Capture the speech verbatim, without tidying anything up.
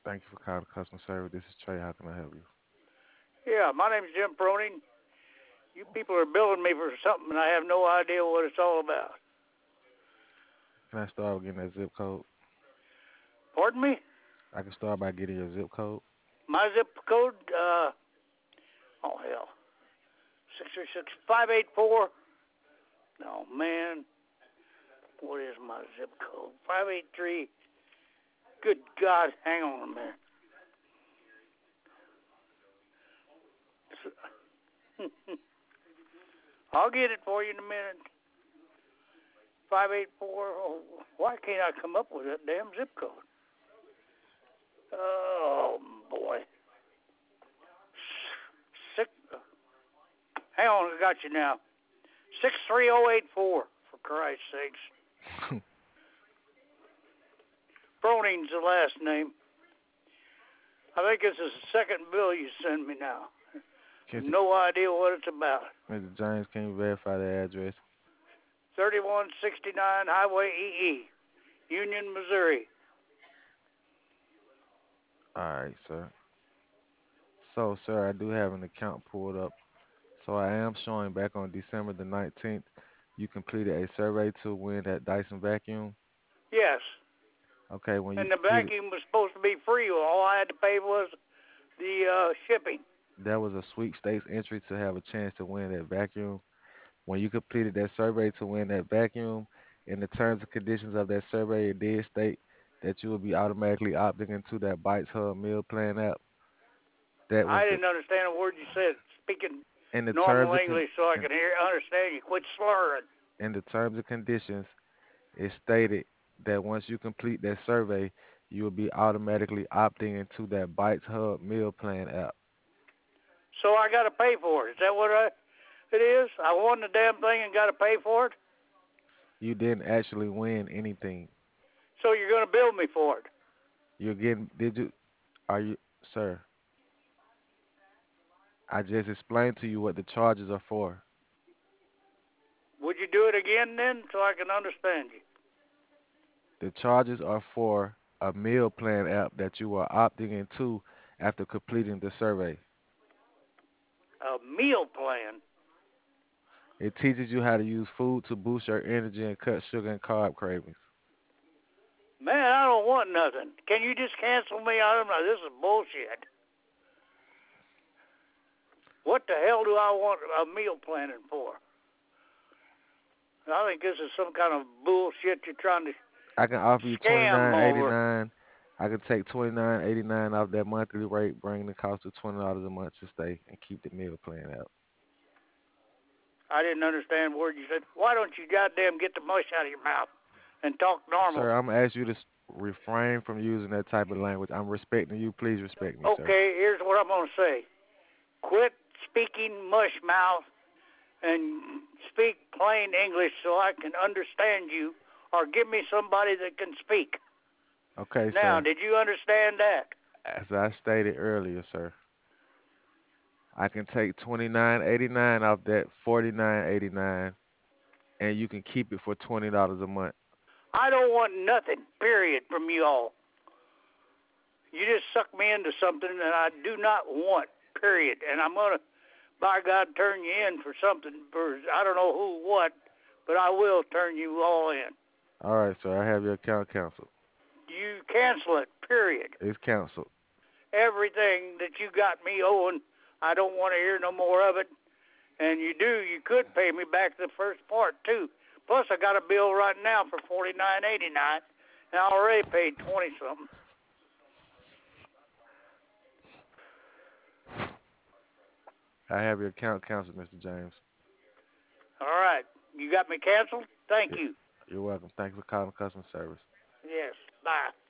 Thank you for calling customer service. This is Trey. How can I help you? Yeah, my name's Jim Proning. You people are billing me for something, and I have no idea what it's all about. Can I start with getting that zip code? Pardon me? I can start by getting your zip code. My zip code, uh, oh hell, six three six five eight four. No, man, what is my zip code? five eight three. Good God, hang on a minute. I'll get it for you in a minute. five eight four. Oh, why can't I come up with that damn zip code? Oh, boy. Six, hang on, I got you now. six three zero eight four, for Christ's sakes. Froning's the last name. I think this is the second bill you send me now. Can No idea what it's about. Mister James, can you verify the address? thirty-one sixty-nine Highway E E, Union, Missouri. All right, sir. So, sir, I do have an account pulled up. So I am showing back on December the nineteenth, you completed a survey to win that Dyson vacuum. Yes. Okay, when you And the completed, vacuum was supposed to be free. All I had to pay was the uh, shipping. that was a sweepstakes entry to have a chance to win that vacuum. When you completed that survey to win that vacuum, in the terms and conditions of that survey, it did state that you will be automatically opting into that Bites Hub meal plan app. That was I the didn't understand a word you said. Speaking in the terms normal and con- English so I in, could hear, understand you. Quit slurring. in the terms and conditions, it stated that once you complete that survey, you will be automatically opting into that Bites Hub meal plan app. So I got to pay for it. Is that what I, it is? I won the damn thing and got to pay for it? You didn't actually win anything. So you're going to bill me for it? You're getting did you are you sir? I just explained to you what the charges are for. Would you do it again then so I can understand you? The charges are for a meal plan app that you are opting into after completing the survey. A meal plan? It teaches you how to use food to boost your energy and cut sugar and carb cravings. Man, I don't want nothing. Can you just cancel me out of my, this is bullshit. What the hell do I want a meal planning for? I think this is some kind of bullshit you're trying to I can offer you twenty scam nine eighty over. nine. I can take twenty nine eighty nine off that monthly rate, bringing the cost to twenty dollars a month to stay and keep the meal plan out. I didn't understand a word you said. Why don't you goddamn get the mush out of your mouth and talk normal? Sir, I'm gonna ask you to s- refrain from using that type of language. I'm respecting you. Please respect me, sir. Okay, here's what I'm going to say. Quit speaking mush mouth and speak plain English so I can understand you, or give me somebody that can speak. Okay, Now, sir. did you understand that? As I stated earlier, sir, I can take twenty nine eighty nine off that forty nine eighty nine, and you can keep it for twenty dollars a month. I don't want nothing, period, from you all. You just suck me into something that I do not want, period. And I'm going to, by God, turn you in for something, for I don't know who, what, but I will turn you all in. All right, sir. I have your account canceled. You cancel it, period. It's canceled. Everything that you got me owing, I don't want to hear no more of it. And you do, you could pay me back the first part too. Plus, I got a bill right now for forty nine eighty nine, and I already paid twenty something. I have your account canceled, Mister James. All right, you got me canceled. Thank Y- you. You're welcome. Thank you for calling customer service. Yes, bye.